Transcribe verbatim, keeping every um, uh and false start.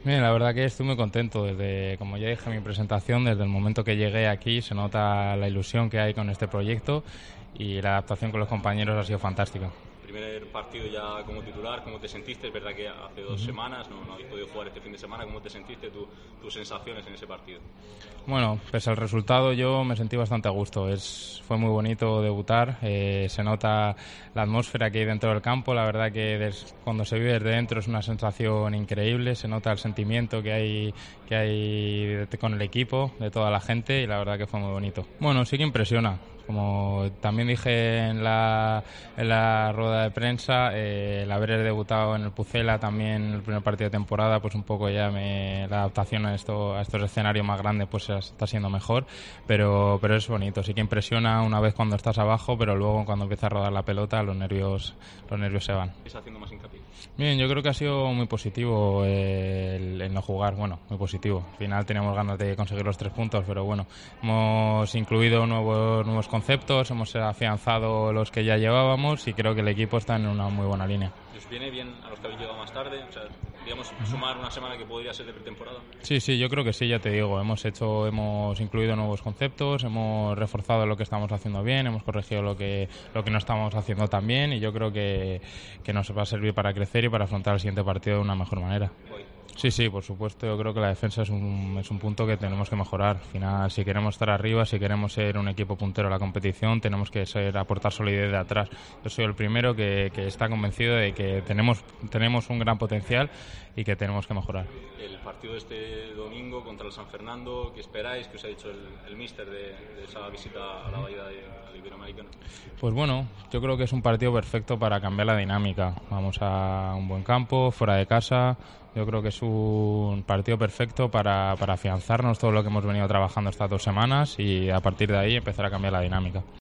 Bien, la verdad que estoy muy contento. Desde, como ya dije en mi presentación, desde el momento que llegué aquí se nota la ilusión que hay con este proyecto y la adaptación con los compañeros ha sido fantástica. Primer partido ya como titular, ¿cómo te sentiste? Es verdad que hace dos uh-huh. semanas no, no habéis podido jugar este fin de semana. ¿Cómo te sentiste, tu, tus sensaciones en ese partido? Bueno, pese al resultado yo me sentí bastante a gusto. Es, fue muy bonito debutar, eh, se nota la atmósfera que hay dentro del campo. La verdad que des, cuando se vive desde dentro es una sensación increíble, se nota el sentimiento que hay, que hay con el equipo, de toda la gente, y la verdad que fue muy bonito. Bueno, sí que impresiona. Como también dije en la, en la rueda de prensa, eh, el haber debutado en el Pucela también en el primer partido de temporada, pues un poco ya me, la adaptación a, esto, a estos escenarios más grandes pues está siendo mejor, pero, pero es bonito, sí que impresiona una vez cuando estás abajo, pero luego cuando empieza a rodar la pelota los nervios, los nervios se van. ¿Estás haciendo más hincapié? Bien, yo creo que ha sido muy positivo eh, el, el no jugar, bueno, muy positivo. Al final teníamos ganas de conseguir los tres puntos, pero bueno, hemos incluido nuevos, nuevos conceptos, hemos afianzado los que ya llevábamos y creo que el equipo está en una muy buena línea. ¿Os viene bien a los que habéis llegado más tarde? O sea, digamos, sumar una semana que podría ser de pretemporada. Sí, sí, yo creo que sí, ya te digo, hemos hecho, hemos incluido nuevos conceptos, hemos reforzado lo que estamos haciendo bien, hemos corregido lo que lo que no estamos haciendo tan bien y yo creo que, que nos va a servir para crecer y para afrontar el siguiente partido de una mejor manera. Sí, sí, por supuesto. Yo creo que la defensa es un, es un punto que tenemos que mejorar. Al final, si queremos estar arriba, si queremos ser un equipo puntero en la competición, tenemos que ser aportar solidez de atrás. Yo soy el primero que, que está convencido de que tenemos, tenemos un gran potencial y que tenemos que mejorar. El partido de este domingo contra el San Fernando, ¿qué esperáis? ¿Qué os ha dicho el, el míster de, de esa visita a la Bahía de, de Iberoamericana? Pues bueno, yo creo que es un partido perfecto para cambiar la dinámica. Vamos a un buen campo, fuera de casa. Yo creo que es un partido perfecto para, para afianzarnos todo lo que hemos venido trabajando estas dos semanas y a partir de ahí empezar a cambiar la dinámica.